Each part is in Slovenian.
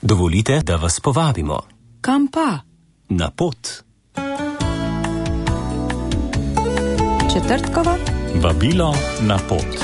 Dovolite, da vas povabimo. Kam pa? Na pot. Četrtkova? Vabilo na pot.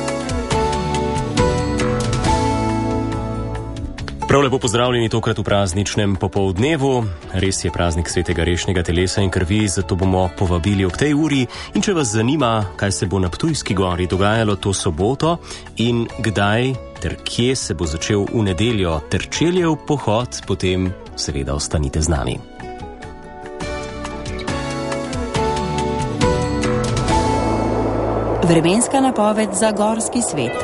Prav lepo pozdravljeni tokrat v prazničnem popoldnevu. Res je praznik svetega rešnega telesa in krvi, zato bomo povabili ob tej uri. In če vas zanima, kaj se bo na Ptujski gori dogajalo to soboto in kdaj ter kje se bo začel v nedeljo Terčeljev pohod, potem seveda ostanite z nami. Vremenska napoved za gorski svet.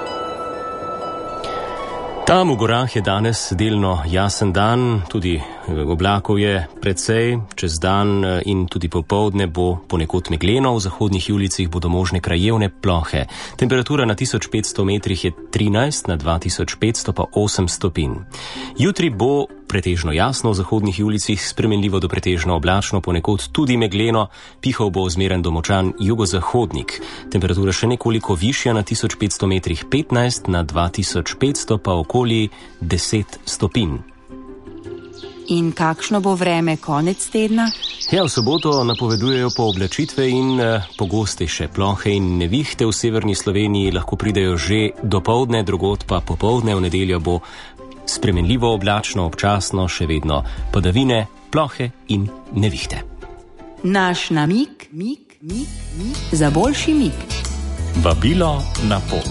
Tam v gorah je danes delno jasen dan, tudi oblakov je precej, čez dan in tudi popoldne bo ponekod megleno, v zahodnih julicih bodo možne krajevne plohe. Temperatura na 1500 metrih je 13, na 2500 pa 8 stopinj. Jutri bo pretežno jasno, v zahodnih julicih spremenljivo do pretežno oblačno, ponekod tudi megleno, pihal bo zmeren do močan jugozahodnik. Temperatura še nekoliko višja, na 1500 metrih 15, na 2500 pa okoli 10 stopinj. In kakšno bo vreme konec tedna? Ja, v soboto napovedujejo pooblačitve in pogostejše plohe in nevihte. V severni Sloveniji lahko pridejo že dopoldne, drugod pa popoldne. V nedeljo bo spremenljivo oblačno, občasno, še vedno padavine, plohe in nevihte. Naš namig za boljši mig. Vabilo na pot.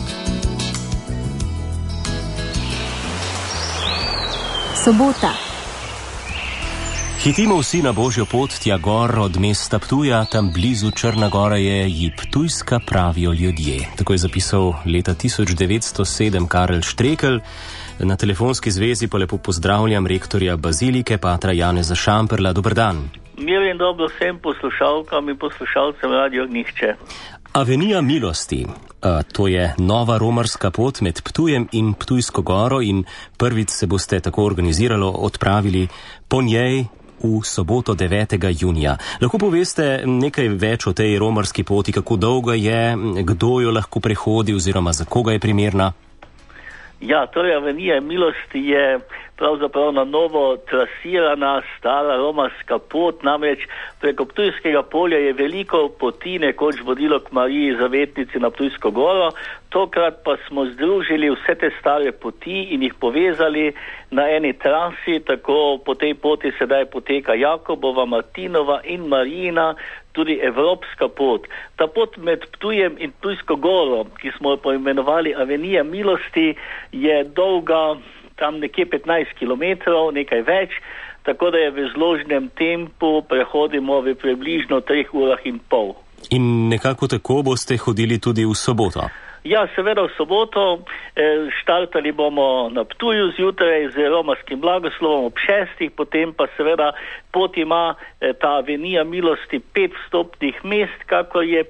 Sobota. Hitimo vsi na Božjo pot tja gor od mesta Ptuja, tam blizu Črna gora je ji Ptujska, pravijo ljudje. Tako je zapisal leta 1907 Karel Štrekelj. Na telefonski zvezi pa lepo pozdravljam rektorja bazilike, patra Janeza Šamperla. Dober dan. Mir in dobro vsem poslušalkam in poslušalcem Radio Ognjišče. Avenija milosti. To je nova romarska pot med Ptujem in Ptujsko goro in prvič se boste tako organiziralo odpravili po njej v soboto 9. junija. Lahko poveste nekaj več o tej romarski poti, kako dolga je, kdo jo lahko prehodi oziroma za koga je primerna? Ja, torej Avenija milosti je pravzaprav na novo trasirana stara romarska pot, namreč preko Ptujskega polja je veliko poti nekoč vodilo k Mariji Zavetnici na Ptujsko goro, tokrat pa smo združili vse te stare poti in jih povezali na eni trasi, tako po tej poti sedaj poteka Jakobova, Martinova in Marijina, tudi evropska pot. Ta pot med Ptujem in Ptujsko goro, ki smo jo poimenovali Avenija milosti, je dolga tam nekje 15 kilometrov, nekaj več, tako da je v zložnem tempu prehodimo v približno 3 urah in pol. In nekako tako boste hodili tudi v soboto? Ja, seveda v soboto. Štartali bomo na Ptuju zjutraj z romarskim blagoslovom ob 6, potem pa seveda pot ima ta Avenija milosti 5 vstopnih mest, kakor je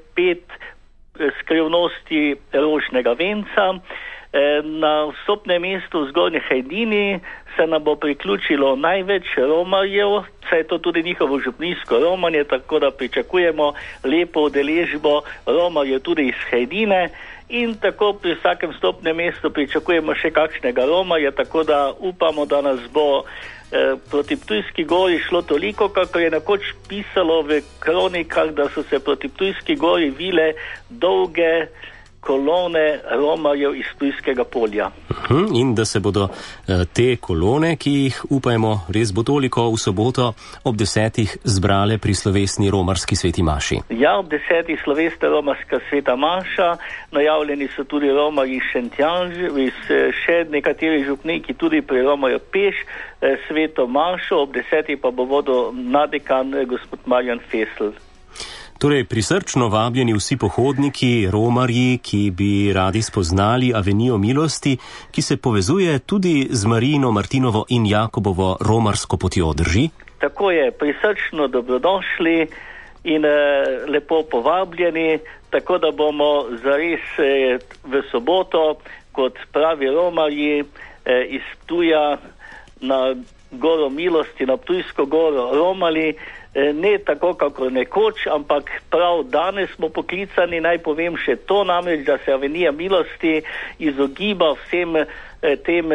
5 skrivnosti rožnega venca. Na vstopnem mestu v Zgornji Hajdini se nam bo priključilo največ romarjev, saj je to tudi njihovo župnijsko romanje, tako da pričakujemo lepo udeležbo romarjev tudi iz Hajdine in tako pri vsakem vstopnem mestu pričakujemo še kakšnega romarja, tako da upamo, da nas bo proti Ptujski gori šlo toliko, kako je nekoč pisalo v kronikah, da so se proti Ptujski gori vile dolge kolone romarjev iz Ptujskega polja. In da se bodo te kolone, ki jih upajmo res bo toliko, v soboto ob 10 zbrale pri slovesni romarski sveti maši. Ja, ob 10 slovesna romarska sveta maša, najavljeni so tudi romarji iz Šentjanž, še nekateri župniki tudi priromajo peš sveto mašo, ob 10 pa bo vodil nadekan gospod Marjan Fesl. Torej, prisrčno vabljeni vsi pohodniki, romarji, ki bi radi spoznali Avenijo milosti, ki se povezuje tudi z Marijino, Martinovo in Jakobovo romarsko potjo, drži? Tako je, prisrčno dobrodošli in lepo povabljeni, tako da bomo zares v soboto, kot pravi romarji, iz Ptuja na goro milosti, na Ptujsko goro romali, ne tako kako nekoč, ampak prav danes smo poklicani, naj povem še to, namreč, da se Avenija milosti izogiba vsem tem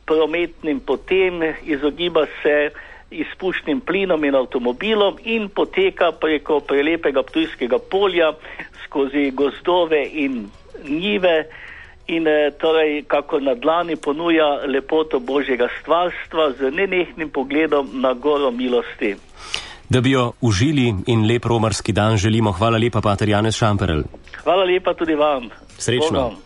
prometnim potem, izogiba se izpušnim plinom in avtomobilom in poteka preko prelepega Ptujskega polja skozi gozdove in njive in torej kako na dlani ponuja lepoto Božjega stvarstva z nenehnim pogledom na goro milosti. Da bi jo užili in lep romarski dan želimo. Hvala lepa, pater Janez Šamperl. Hvala lepa tudi vam. Srečno. Bogom.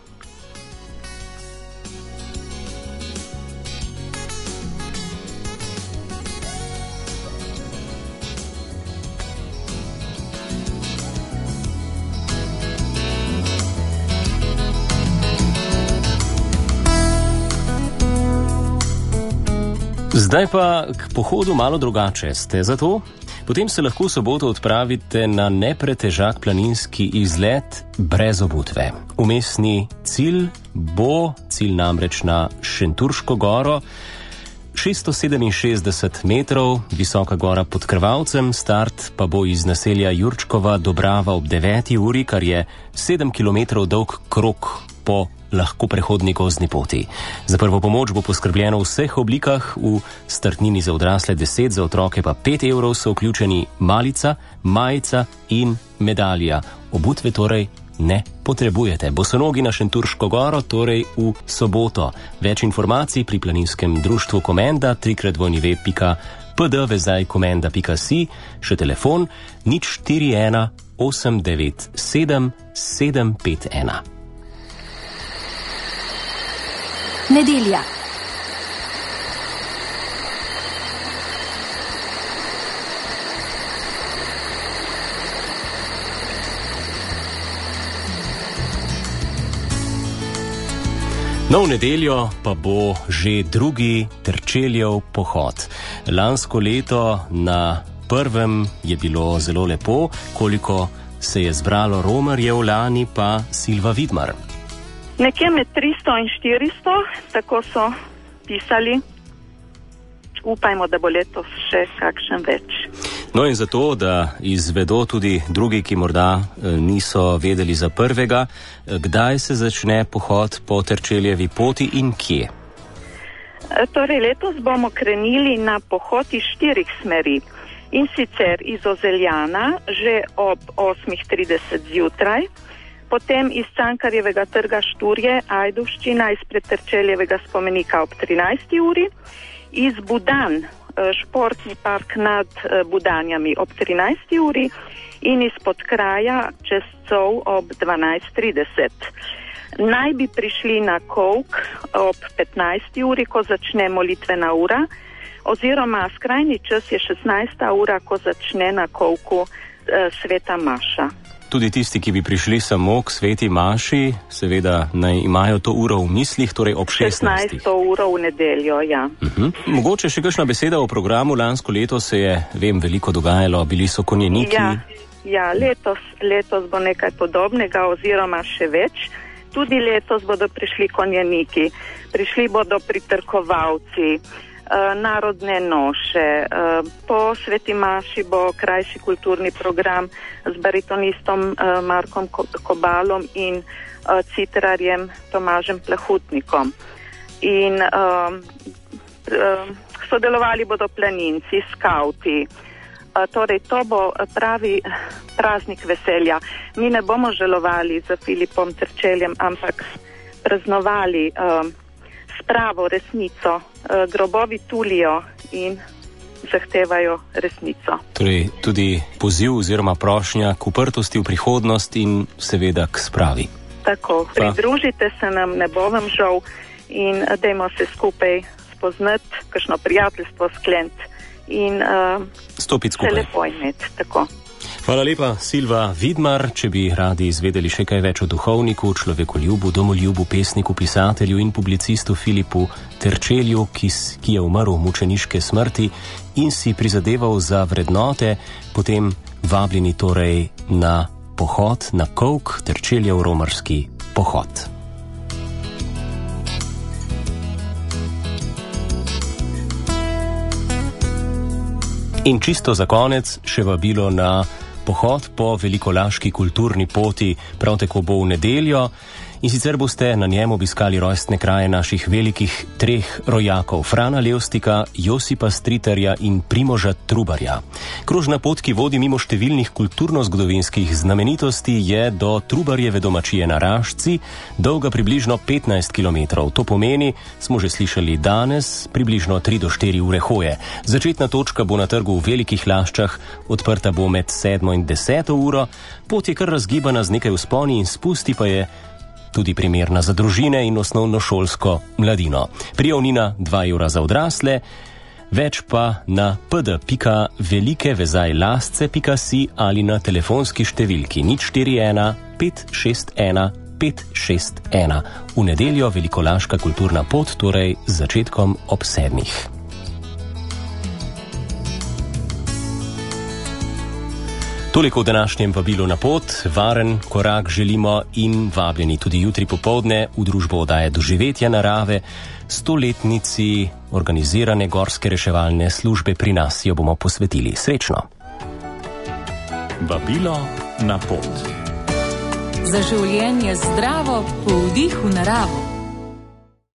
Zdaj pa k pohodu malo drugače. Ste za to? Potem se lahko v soboto odpravite na nepretežak planinski izlet brez obutve. Umestni cilj bo namreč na Šentjurško goro, 667 metrov, visoka gora pod Krvavcem, start pa bo iz naselja Jurčkova Dobrava ob 9. uri, kar je 7 km dolg krog po lahko prehodni gozdni poti. Za prvo pomoč bo poskrbljeno v vseh oblikah, v startnini za odrasle 10, za otroke pa 5 evrov so vključeni malica, majica in medalja. Obutve torej ne potrebujete. Bosonogi na Šentjurško goro, torej v soboto. Več informacij pri planinskem društvu Komenda, www.pd-komenda.si, še telefon 041 897 751. Nedelja. No, v nedeljo pa bo že drugi Terčeljev pohod. Lansko leto na prvem je bilo zelo lepo, koliko se je zbralo romarjev, lani pa Silva Vidmar. Nekje med 300 in 400, tako so pisali. Upajmo, da bo letos še kakšen več. No in zato, da izvedo tudi drugi, ki morda niso vedeli za prvega, kdaj se začne pohod po Terčeljevi poti in kje? Torej, letos bomo krenili na pohod iz 4 smeri. In sicer iz Ozeljana že ob 8:30 zjutraj, potem iz Cankarjevega trga Šturje, Ajdovščina, izpred Terčeljevega spomenika ob 13. uri, iz Budan, športni park nad Budanjami ob 13. uri in izpod kraja čez Cov ob 12:30. Naj bi prišli na Kovk ob 15. uri, ko začne molitvena ura, oziroma skrajni čas je 16. ura, ko začne na Kovku sveta maša. Tudi tisti, ki bi prišli samo k sveti maši, seveda naj imajo to uro v mislih, torej ob 16. 16. uro v nedeljo, ja. Mogoče še kakšna beseda o programu. Lansko leto se je, vem, veliko dogajalo, bili so konjeniki. Ja, letos bo nekaj podobnega oziroma še več. Tudi letos bodo prišli konjeniki, prišli bodo pritrkovalci, narodne noše. Po sveti maši bo krajši kulturni program z baritonistom Markom Kobalom in citrarjem Tomažem Plahutnikom. In sodelovali bodo planinci, skauti. Torej, to bo pravi praznik veselja. Mi ne bomo žalovali za Filipom Terčeljem, ampak praznovali spravo, resnico. Grobovi tulijo in zahtevajo resnico. Torej, tudi poziv oziroma prošnja k uprtosti v prihodnost in seveda k spravi. Tako, pridružite se nam, ne bo vam žal in dajmo se skupaj spoznati, kakšno prijateljstvo skleniti in stopiti skupaj. Se lepo imeti, tako. Hvala lepa, Silva Vidmar. Če bi radi izvedeli še kaj več o duhovniku, človekoljubu, domoljubu, pesniku, pisatelju in publicistu Filipu Terčelju, ki je umrl mučeniške smrti in si prizadeval za vrednote, potem vabljeni torej na pohod na Kovk, Terčeljev romarski pohod. In čisto za konec še vabilo na pohod po velikolaški kulturni poti, prav tako bo v nedeljo In sicer boste na njem obiskali rojstne kraje naših velikih 3 rojakov, Frana Levstika, Josipa Stritarja in Primoža Trubarja. Krožna pot, ki vodi mimo številnih kulturno-zgodovinskih znamenitosti, je do Trubarjeve domačije na Rašci, dolga približno 15 km. To pomeni, smo že slišali danes, približno 3 do 4 ure hoje. Začetna točka bo na trgu v Velikih Laščah, odprta bo med 7 in 10 uro, pot je kar razgibana z nekaj vzponi in spusti, pa je tudi primerna za družine in osnovnošolsko mladino. Prijavnina 2 evra za odrasle, več pa na pd.velikevezajlasce.si ali na telefonski številki 041 561 561. V nedeljo Velikolaška kulturna pot, torej z začetkom ob 7. Toliko v današnjem vabilu na pot. Varen korak želimo in vabljeni tudi jutri popoldne v družbo oddaje Doživetja narave, 100-letnici organizirane gorske reševalne službe pri nas jo bomo posvetili. Srečno! Vabilo na pot. Za življenje zdravo po vdihu naravo.